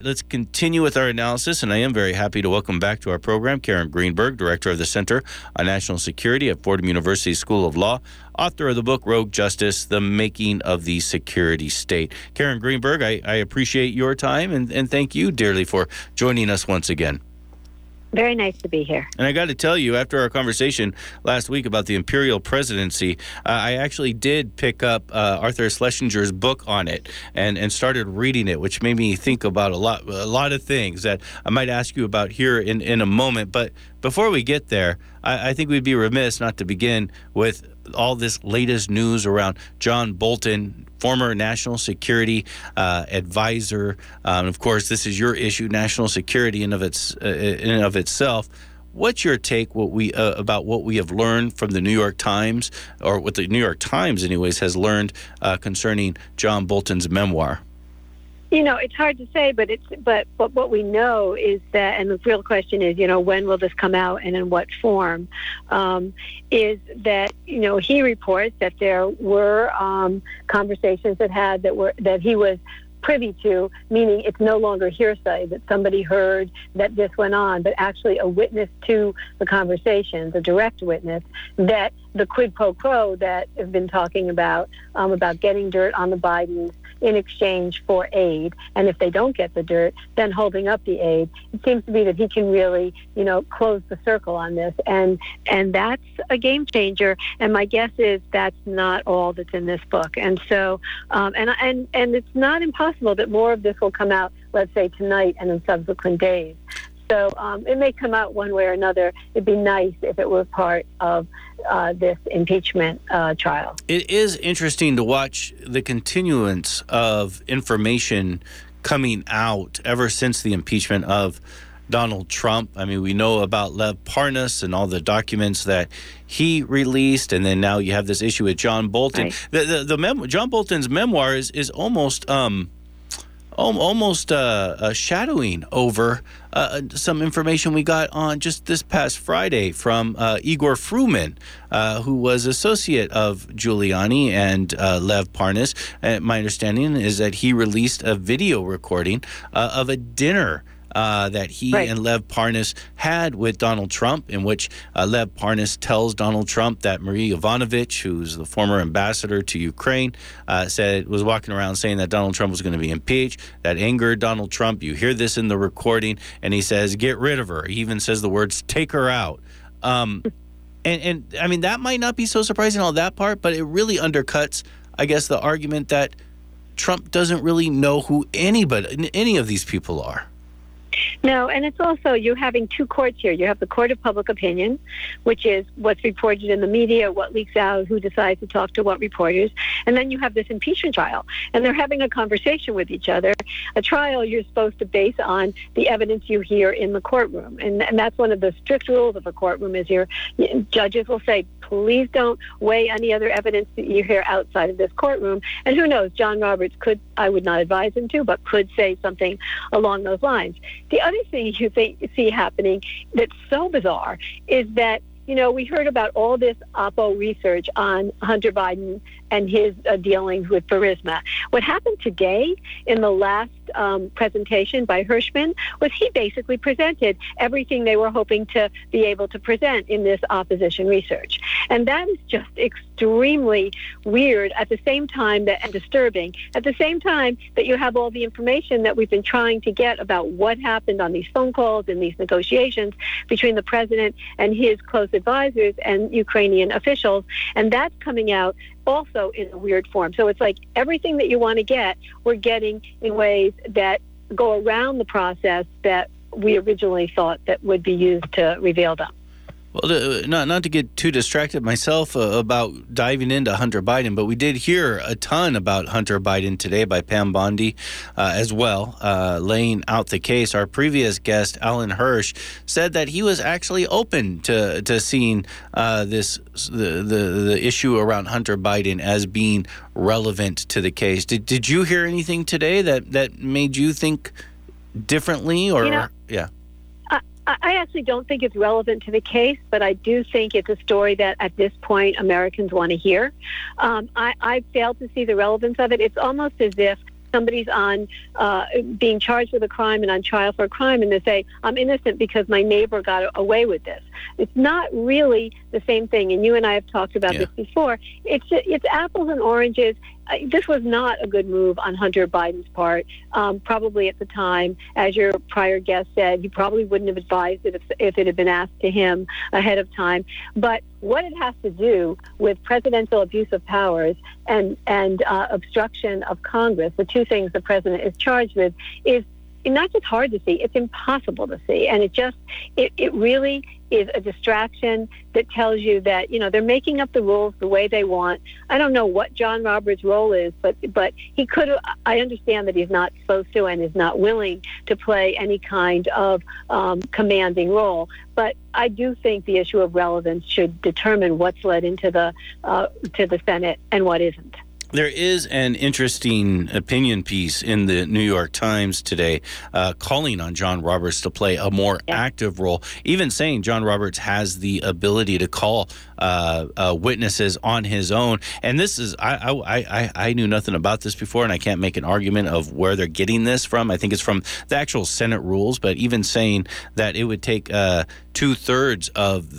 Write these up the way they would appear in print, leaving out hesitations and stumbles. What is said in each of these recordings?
let's continue with our analysis, and I am very happy to welcome back to our program Karen Greenberg, Director of the Center on National Security at Fordham University School of Law, author of the book Rogue Justice, The Making of the Security State. Karen Greenberg, I appreciate your time, and thank you dearly for joining us once again. Very nice to be here. And I got to tell you, after our conversation last week about the imperial presidency, I actually did pick up Arthur Schlesinger's book on it and started reading it, which made me think about a lot of things that I might ask you about here in a moment. But before we get there, I think we'd be remiss not to begin with all this latest news around John Bolton, former national security advisor. Of course, this is your issue, national security in and of itself. What's your take about what we have learned from the New York Times, or what the New York Times, anyways, has learned concerning John Bolton's memoir? You know, it's hard to say, but what we know is that, and the real question is, when will this come out and in what form? Is that he reports that there were conversations that he was privy to, meaning it's no longer hearsay that somebody heard that this went on, but actually a witness to the conversations, a direct witness, that the quid pro quo that have been talking about getting dirt on the Bidens in exchange for aid, and if they don't get the dirt, then holding up the aid. It seems to be that he can really, close the circle on this, and that's a game changer. And my guess is that's not all that's in this book. And so, and it's not impossible that more of this will come out, let's say tonight and in subsequent days. So it may come out one way or another. It'd be nice if it were part of this impeachment trial. It is interesting to watch the continuance of information coming out ever since the impeachment of Donald Trump. I mean, we know about Lev Parnas and all the documents that he released, and then now you have this issue with John Bolton. Right. John Bolton's memoir is almost shadowing over some information we got on just this past Friday from Igor Fruman, who was associate of Giuliani and Lev Parnas. My understanding is that he released a video recording of a dinner that he and Lev Parnas had with Donald Trump, in which Lev Parnas tells Donald Trump that Marie Yovanovitch, who's the former ambassador to Ukraine, was walking around saying that Donald Trump was going to be impeached. That angered Donald Trump. You hear this in the recording, and he says, "Get rid of her." He even says the words, "Take her out." And I mean, that might not be so surprising on that part, but it really undercuts, I guess, the argument that Trump doesn't really know who any of these people are. No, and it's also, you're having two courts here. You have the court of public opinion, which is what's reported in the media, what leaks out, who decides to talk to what reporters, and then you have this impeachment trial, and they're having a conversation with each other. A trial you're supposed to base on the evidence you hear in the courtroom, and that's one of the strict rules of a courtroom is judges will say, please don't weigh any other evidence that you hear outside of this courtroom. And who knows, John Roberts I would not advise him to, but could say something along those lines. The other thing you see happening that's so bizarre is that, we heard about all this Oppo research on Hunter Biden and his dealings with Burisma. What happened today in the last presentation by Hirschman was he basically presented everything they were hoping to be able to present in this opposition research. And that is just extremely weird at the same time and disturbing. At the same time that you have all the information that we've been trying to get about what happened on these phone calls and these negotiations between the president and his close advisors and Ukrainian officials, and that's coming out also in a weird form. So it's like everything that you want to get, we're getting in ways that go around the process that we originally thought that would be used to reveal them. Well, not to get too distracted myself about diving into Hunter Biden, but we did hear a ton about Hunter Biden today by Pam Bondi as well, laying out the case. Our previous guest, Alan Hirsch, said that he was actually open to seeing the issue around Hunter Biden as being relevant to the case. Did you hear anything today that made you think differently? Or yeah. I actually don't think it's relevant to the case, but I do think it's a story that at this point Americans want to hear. I failed to see the relevance of it. It's almost as if somebody's on being charged with a crime and on trial for a crime, and they say, I'm innocent because my neighbor got away with this. It's not really the same thing, and you and I have talked about this before. It's apples and oranges. This was not a good move on Hunter Biden's part. Probably at the time, as your prior guest said, he probably wouldn't have advised it if it had been asked to him ahead of time. But what it has to do with presidential abuse of powers and obstruction of Congress, the two things the president is charged with, is not just hard to see, it's impossible to see. And it really is a distraction that tells you that, they're making up the rules the way they want. I don't know what John Roberts' role is, but he could have, I understand that he's not supposed to and is not willing to play any kind of commanding role. But I do think the issue of relevance should determine what's led into to the Senate and what isn't. There is an interesting opinion piece in the New York Times today calling on John Roberts to play a more active role, even saying John Roberts has the ability to call witnesses on his own. And this is, I knew nothing about this before, and I can't make an argument of where they're getting this from. I think it's from the actual Senate rules, but even saying that it would take 2/3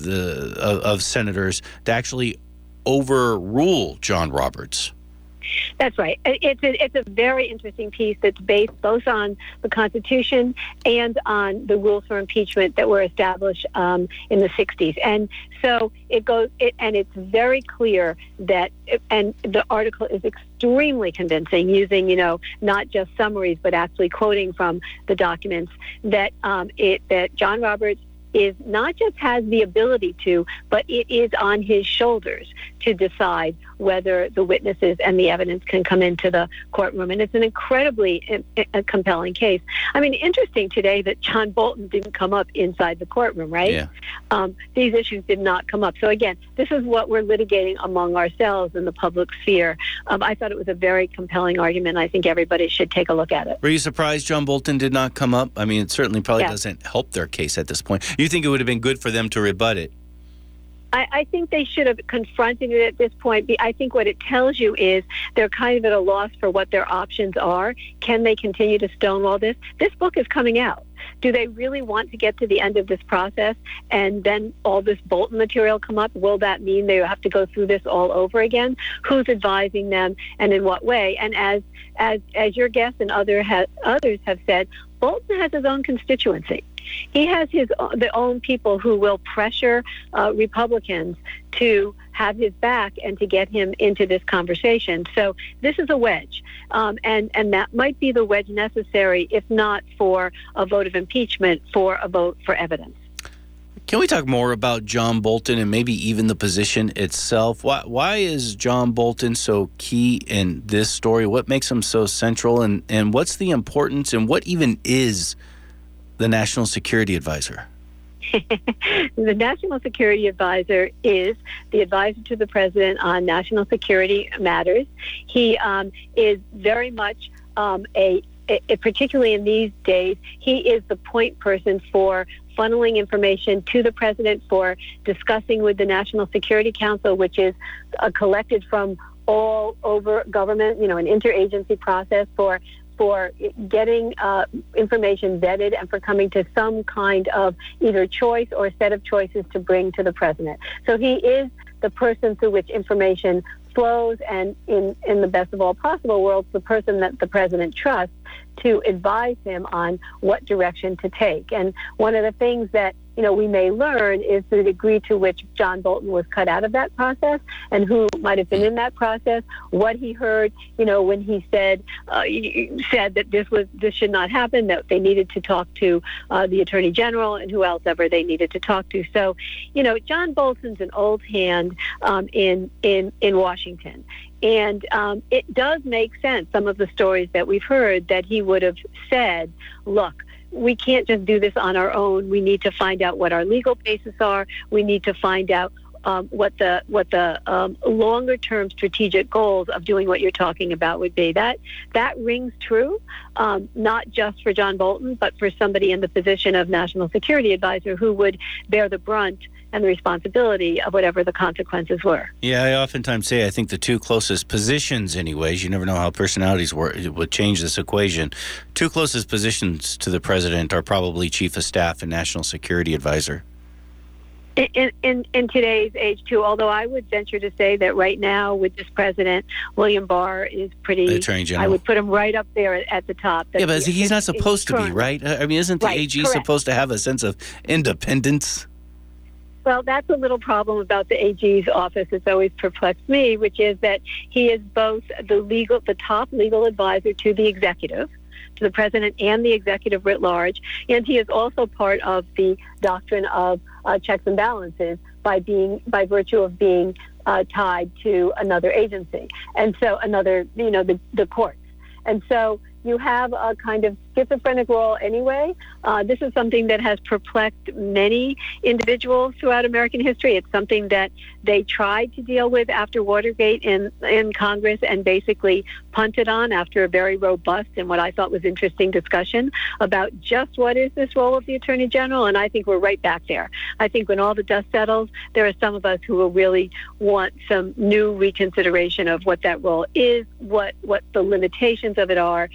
of senators to actually overrule John Roberts. That's right. It's a very interesting piece that's based both on the Constitution and on the rules for impeachment that were established in the 60s. And so and it's very clear that, and the article is extremely convincing, using, not just summaries, but actually quoting from the documents, that that John Roberts is not just has the ability to, but it is on his shoulders to decide whether the witnesses and the evidence can come into the courtroom. And it's an incredibly compelling case. I mean, interesting today that John Bolton didn't come up inside the courtroom, right? Yeah. These issues did not come up. So again, this is what we're litigating among ourselves in the public sphere. I thought it was a very compelling argument. I think everybody should take a look at it. Were you surprised John Bolton did not come up? I mean, it certainly probably doesn't help their case at this point. You think it would have been good for them to rebut it? I think they should have confronted it at this point. I think what it tells you is they're kind of at a loss for what their options are. Can they continue to stonewall this? This book is coming out. Do they really want to get to the end of this process and then all this Bolton material come up? Will that mean they have to go through this all over again? Who's advising them and in what way? And as your guest and others have said, Bolton has his own constituency. He has his own people who will pressure Republicans to have his back and to get him into this conversation. So this is a wedge, and that might be the wedge necessary, if not for a vote of impeachment, for a vote for evidence. Can we talk more about John Bolton and maybe even the position itself? Why is John Bolton so key in this story? What makes him so central, and what's the importance, and what even is the National Security Advisor? The National Security Advisor is the advisor to the president on national security matters. He is very much particularly in these days, he is the point person for funneling information to the president, for discussing with the National Security Council, which is collected from all over government, an interagency process for getting information vetted and for coming to some kind of either choice or set of choices to bring to the president. So he is the person through which information flows, and in the best of all possible worlds, the person that the president trusts to advise him on what direction to take. And one of the things that we may learn is the degree to which John Bolton was cut out of that process and who might have been in that process, what he heard, when he said that this should not happen, that they needed to talk to the Attorney General and who else ever they needed to talk to. So, John Bolton's an old hand in Washington. And it does make sense, some of the stories that we've heard, that he would have said, look, we can't just do this on our own. We need to find out what our legal bases are. We need to find out what the longer-term strategic goals of doing what you're talking about would be. That rings true, not just for John Bolton, but for somebody in the position of National Security Advisor who would bear the brunt and the responsibility of whatever the consequences were. Yeah, I oftentimes say I think the two closest positions, anyways, you never know how personalities would change this equation. Two closest positions to the president are probably Chief of Staff and National Security Advisor. In today's age, too, although I would venture to say that right now with this president, William Barr is pretty, Attorney General. I would put him right up there at the top. Yeah, but he's not supposed to be, right? I mean, isn't the AG supposed to have a sense of independence? Well, that's a little problem about the AG's office. It's always perplexed me, which is that he is both the top legal advisor to the executive, to the president and the executive writ large, and he is also part of the doctrine of checks and balances by virtue of being tied to another agency, and so the courts, and so you have a kind of schizophrenic role anyway. This is something that has perplexed many individuals throughout American history. It's something that they tried to deal with after Watergate in Congress and basically punted on after a very robust and what I thought was interesting discussion about just what is this role of the Attorney General, and I think we're right back there. I think when all the dust settles, there are some of us who will really want some new reconsideration of what that role is, what the limitations of it are,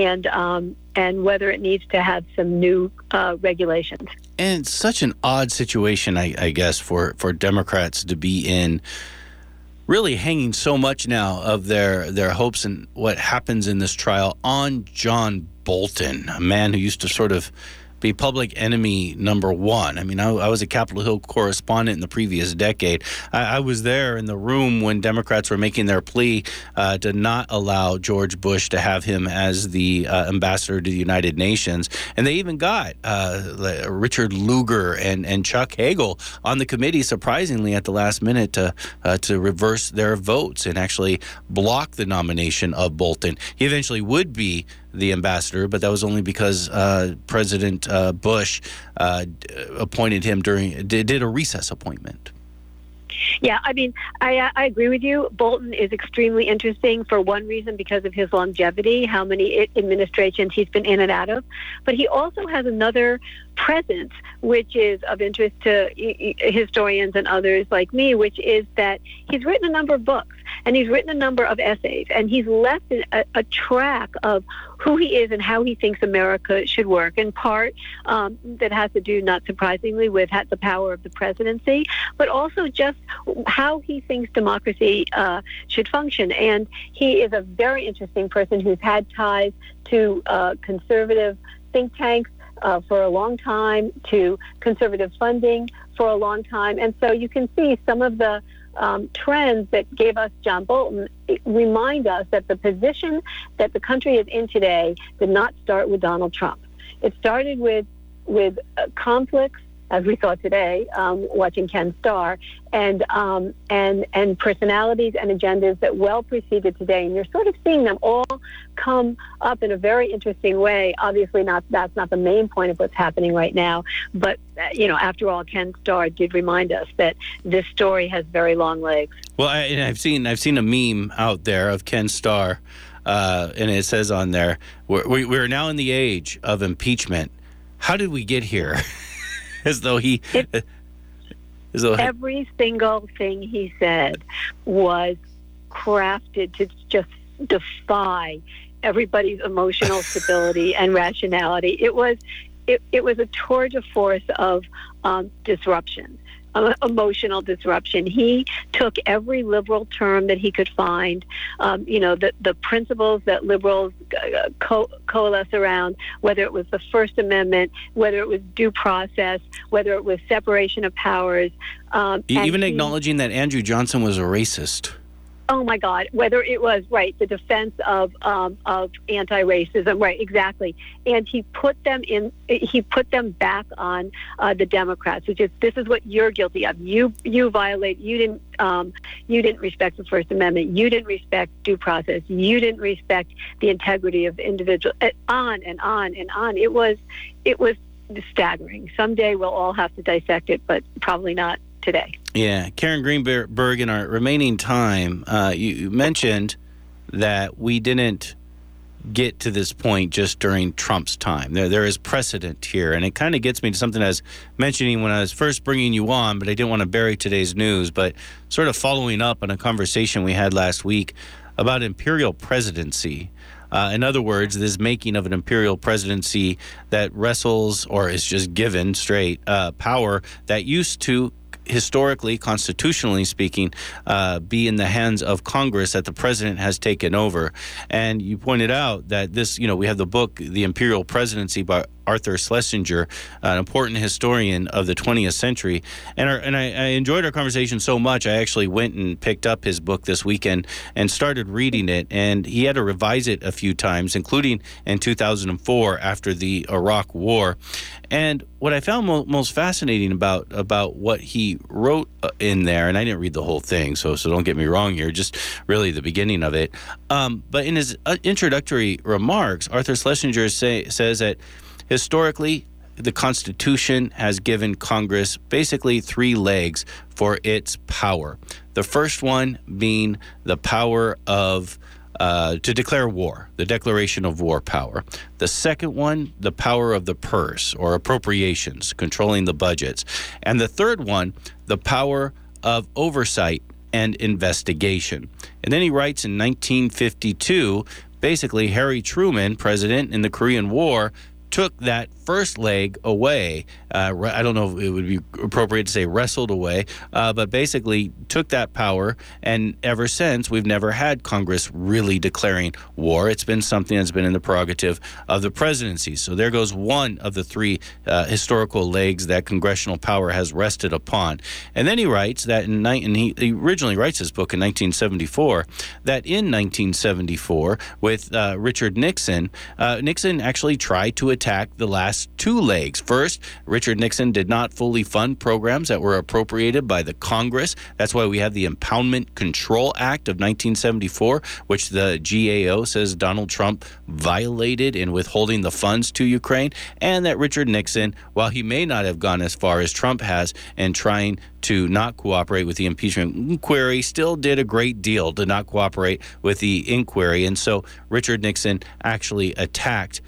and whether it needs to have some new regulations. And it's such an odd situation, I guess, for Democrats to be in, really hanging so much now of their hopes and what happens in this trial on John Bolton, a man who used to sort of be public enemy number one. I mean, I was a Capitol Hill correspondent in the previous decade. I was there in the room when Democrats were making their plea to not allow George Bush to have him as the ambassador to the United Nations. And they even got Richard Lugar and Chuck Hagel on the committee, surprisingly, at the last minute to reverse their votes and actually block the nomination of Bolton. He eventually would be the ambassador, but that was only because President Bush appointed him did a recess appointment. Yeah, I mean, I agree with you. Bolton is extremely interesting for one reason, because of his longevity, how many administrations he's been in and out of. But he also has another presence, which is of interest to historians and others like me, which is that he's written a number of books and he's written a number of essays, and he's left a track of who he is and how he thinks America should work, in part that has to do, not surprisingly, with the power of the presidency, but also just how he thinks democracy should function. And he is a very interesting person who's had ties to conservative think tanks for a long time, to conservative funding for a long time. And so you can see some of the trends that gave us John Bolton remind us that the position that the country is in today did not start with Donald Trump. It started with conflicts, as we saw today, watching Ken Starr, and personalities and agendas that well preceded today. And you're sort of seeing them all come up in a very interesting way. Obviously, that's not the main point of what's happening right now. But, after all, Ken Starr did remind us that this story has very long legs. Well, I've seen a meme out there of Ken Starr, and it says on there, we're now in the age of impeachment. How did we get here? Every single thing he said was crafted to just defy everybody's emotional stability and rationality. It was a tour de force of disruption. Emotional disruption. He took every liberal term that he could find, the principles that liberals coalesce around, whether it was the First Amendment, whether it was due process, whether it was separation of powers. Even acknowledging that Andrew Johnson was a racist. Oh my God! Whether it was the defense of anti-racism, right? Exactly. And he put them back on the Democrats, which is, this is what you're guilty of. You violate. You didn't respect the First Amendment. You didn't respect due process. You didn't respect the integrity of individuals. On and on and on. It was staggering. Someday we'll all have to dissect it, but probably not today. Yeah. Karen Greenberg, in our remaining time, you mentioned that we didn't get to this point just during Trump's time. There is precedent here, and it kind of gets me to something I was mentioning when I was first bringing you on, but I didn't want to bury today's news, but sort of following up on a conversation we had last week about imperial presidency. In other words, this making of an imperial presidency that wrestles or is just given straight power that used to historically, constitutionally speaking, be in the hands of Congress that the president has taken over. And you pointed out that this, we have the book, The Imperial Presidency by Arthur Schlesinger, an important historian of the 20th century. And I enjoyed our conversation so much, I actually went and picked up his book this weekend and started reading it. And he had to revise it a few times, including in 2004 after the Iraq War. And what I found most fascinating about what he wrote in there, and I didn't read the whole thing, so don't get me wrong here, just really the beginning of it. But in his introductory remarks, Arthur Schlesinger says that historically, the Constitution has given Congress basically three legs for its power. The first one being the power of to declare war, the declaration of war power. The second one, the power of the purse or appropriations, controlling the budgets. And the third one, the power of oversight and investigation. And then he writes in 1952, basically Harry Truman, president in the Korean War, took that first leg away. I don't know if it would be appropriate to say wrestled away, but basically took that power. And ever since, we've never had Congress really declaring war. It's been something that's been in the prerogative of the presidency. So there goes one of the three historical legs that congressional power has rested upon. And then he writes that he originally writes his book in 1974, that in 1974, with Richard Nixon, Nixon actually tried to attack the last two legs. First, Richard Nixon did not fully fund programs that were appropriated by the Congress. That's why we have the Impoundment Control Act of 1974, which the GAO says Donald Trump violated in withholding the funds to Ukraine, and that Richard Nixon, while he may not have gone as far as Trump has in trying to not cooperate with the impeachment inquiry, still did a great deal to not cooperate with the inquiry. And so Richard Nixon actually attacked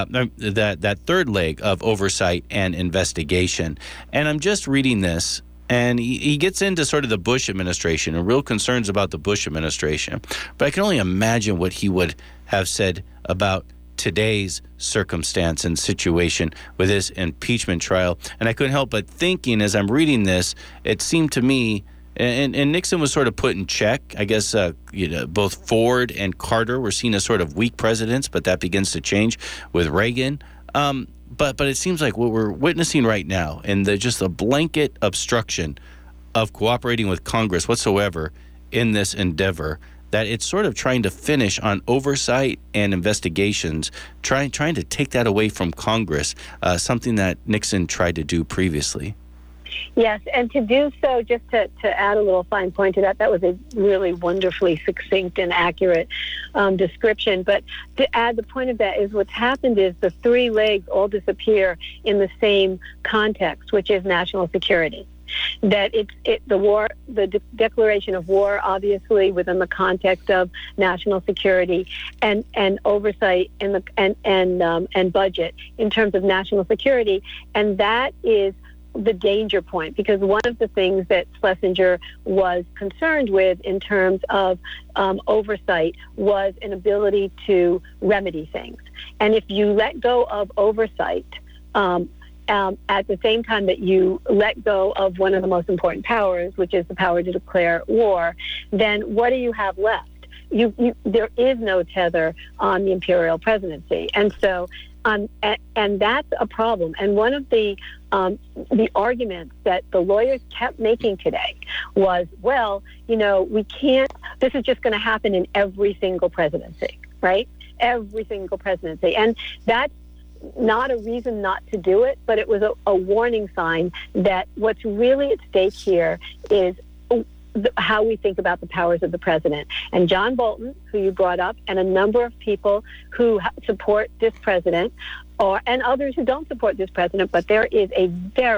that third leg of oversight and investigation. And I'm just reading this, and he gets into sort of the Bush administration and real concerns about the Bush administration. But I can only imagine what he would have said about today's circumstance and situation with this impeachment trial. And I couldn't help but thinking as I'm reading this, it seemed to me, and Nixon was sort of put in check. I guess both Ford and Carter were seen as sort of weak presidents, but that begins to change with Reagan. But it seems like what we're witnessing right now, and just a blanket obstruction of cooperating with Congress whatsoever in this endeavor, that it's sort of trying to finish on oversight and investigations, trying to take that away from Congress, something that Nixon tried to do previously. Yes, and to do so, just to add a little fine point to that was a really wonderfully succinct and accurate description. But to add the point of that is what's happened is the three legs all disappear in the same context, which is national security. That the declaration of war, obviously within the context of national security, and oversight and budget in terms of national security, and that is the danger point, because one of the things that Schlesinger was concerned with in terms of oversight was an ability to remedy things. And if you let go of oversight at the same time that you let go of one of the most important powers, which is the power to declare war, then what do you have left? There is no tether on the imperial presidency. And so and that's a problem. And one of the arguments that the lawyers kept making today was, well, we can't, this is just going to happen in every single presidency, right? Every single presidency. And that's not a reason not to do it, but it was a warning sign that what's really at stake here is how we think about the powers of the president. And John Bolton, who you brought up, and a number of people who support this president, and others who don't support this president, but there is a very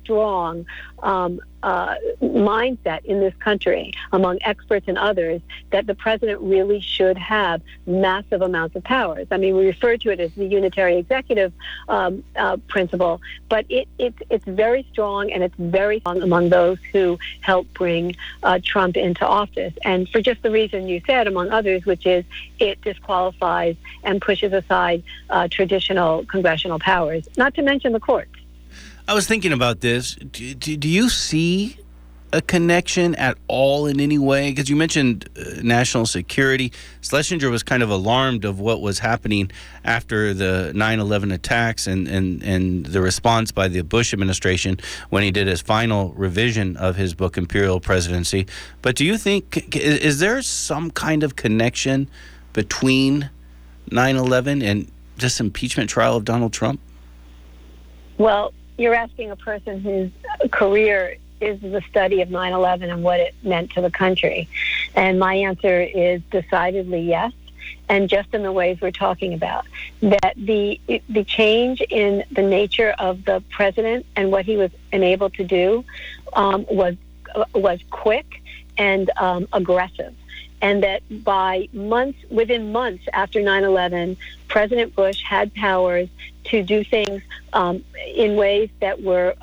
strong mindset in this country among experts and others that the president really should have massive amounts of powers. I mean, we refer to it as the unitary executive principle, but it's very strong, and it's very strong among those who helped bring Trump into office. And for just the reason you said, among others, which is it disqualifies and pushes aside traditional congressional powers, not to mention the courts. I was thinking about this. Do you see a connection at all in any way? Because you mentioned national security. Schlesinger was kind of alarmed of what was happening after the 9/11 attacks and the response by the Bush administration when he did his final revision of his book, Imperial Presidency. But do you think, is there some kind of connection between 9/11 and this impeachment trial of Donald Trump? Well, you're asking a person whose career is the study of 9/11 and what it meant to the country. And my answer is decidedly yes, and just in the ways we're talking about. That the change in the nature of the president and what he was enabled to do was quick and aggressive. And that within months after 9/11, President Bush had powers to do things in ways that were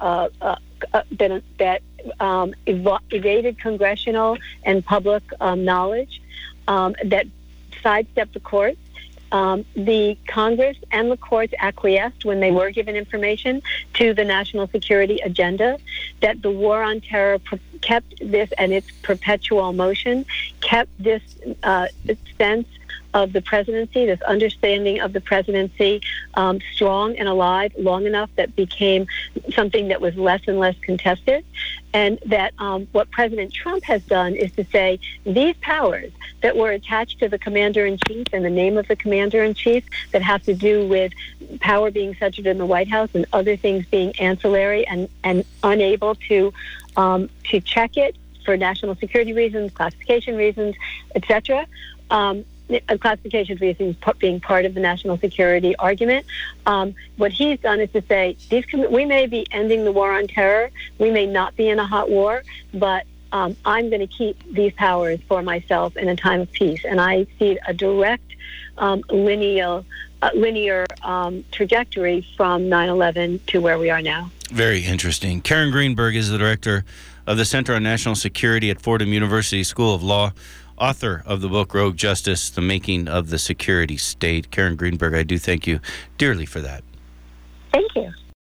evaded congressional and public knowledge, that sidestepped the courts. The Congress and the courts acquiesced when they were given information to the national security agenda, that the war on terror kept this and its perpetual motion, kept this sense of the presidency, this understanding of the presidency strong and alive long enough that became something that was less and less contested. And that what President Trump has done is to say these powers that were attached to the commander-in-chief and the name of the commander-in-chief that have to do with power being centered in the White House and other things being ancillary and unable to check it for national security reasons, classification reasons, etc., classification reasons being part of the national security argument. What he's done is to say, we may be ending the war on terror, we may not be in a hot war, but I'm going to keep these powers for myself in a time of peace. And I see a direct linear trajectory from 9/11 to where we are now. Very interesting. Karen Greenberg is the director of the Center on National Security at Fordham University School of Law, author of the book Rogue Justice, The Making of the Security State. Karen Greenberg, I do thank you dearly for that. Thank you.